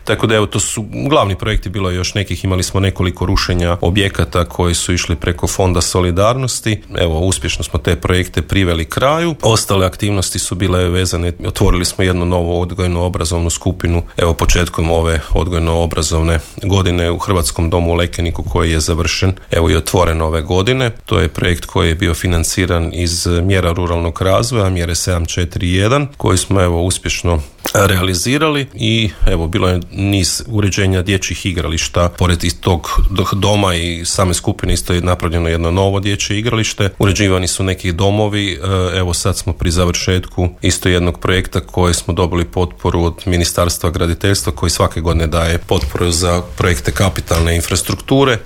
Tako da evo, to su glavni projekti, bilo je još nekih, imali smo nekoliko rušenja objekata koji su išli preko Fonda solidarnosti. Evo, uspješno smo te projekte priveli kraju. Ostale aktivnosti su bile vezane, otvorili smo jednu novu odgojno-obrazovnu skupinu, evo početkom ove odgojno-obrazovne godine u Hrvatskom domu u Lekeniku koji je završen, evo i otvoren ove godine. To je projekt koji je bio financiran iz mjera ruralnog razvoja, mjere 741, koji smo evo uspješno realizirali i evo bilo je niz uređenja dječjih igrališta. Pored tog doma i same skupine isto je napravljeno jedno novo dječje igralište. Uređivani su neki domovi. Evo sad smo pri završetku isto jednog projekta koji smo dobili potporu od Ministarstva graditeljstva koji svake godine daje potporu za projekte kapitalne infrastrukture